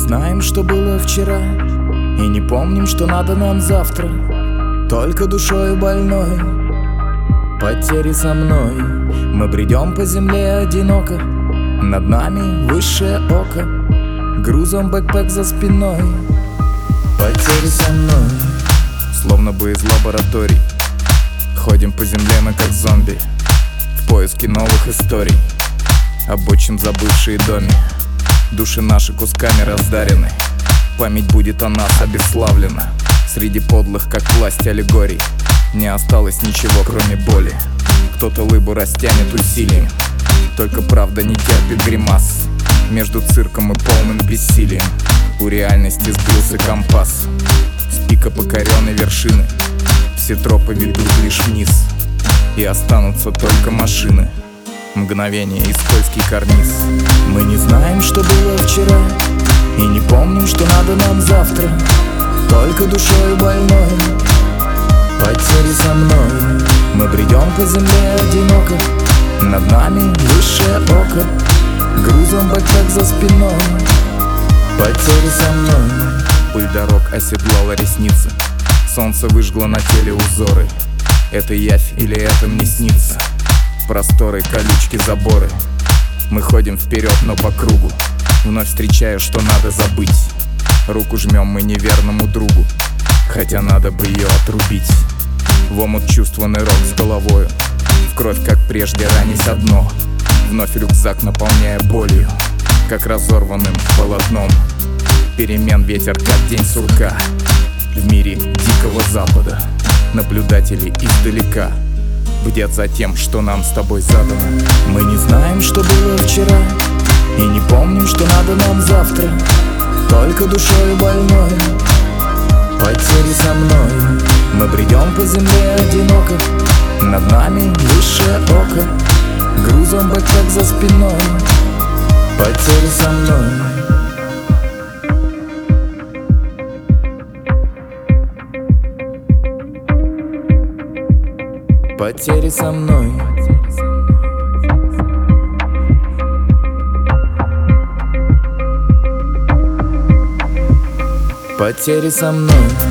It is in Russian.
знаем, что было вчера, и не помним, что надо нам завтра. Только душою больной, потери со мной. Мы бредем по земле одиноко, над нами высшее око, грузом бэкпэк за спиной. Потери со мной, словно бы из лабораторий. Ходим по земле мы как зомби, в поиске новых историй. Обочим забывшие доме, души наши кусками раздарены. Память будет о нас обесславлена. Среди подлых, как власть, аллегорий не осталось ничего, кроме боли. Кто-то лыбу растянет усилием, только правда не терпит гримас. Между цирком и полным бессилием у реальности сбился компас. С пика покоренной вершины все тропы ведут лишь вниз, и останутся только машины, мгновение и скользкий карниз. Мы не знаем, что было вчера, и не помним, что надо нам завтра. Только душою больной, потери со мной. Мы бредем по земле одиноко, над нами высшее око, грузом бэкпэк за спиной. Потери со мной. Пыль дорог оседлала ресницы, солнце выжгло на теле узоры. Это явь или это мне снится? Просторы, колючки, заборы. Мы ходим вперед, но по кругу, вновь встречая, что надо забыть. Руку жмем мы неверному другу, хотя надо бы ее отрубить. В омут чувства нырок с головою, в кровь, как прежде, ранись одно. Вновь рюкзак наполняя болью, как разорванным полотном. Перемен ветер, как день сурка. В мире дикого запада наблюдатели издалека бдят за тем, что нам с тобой задано. Мы не знаем, что было вчера, и не помним, что надо нам завтра. Только душою больной, потери со мной. Мы бредем по земле одиноко, над нами высшее око, грузом бэкпэк за спиной. Потери со мной. Потери со мной. Потери со мной.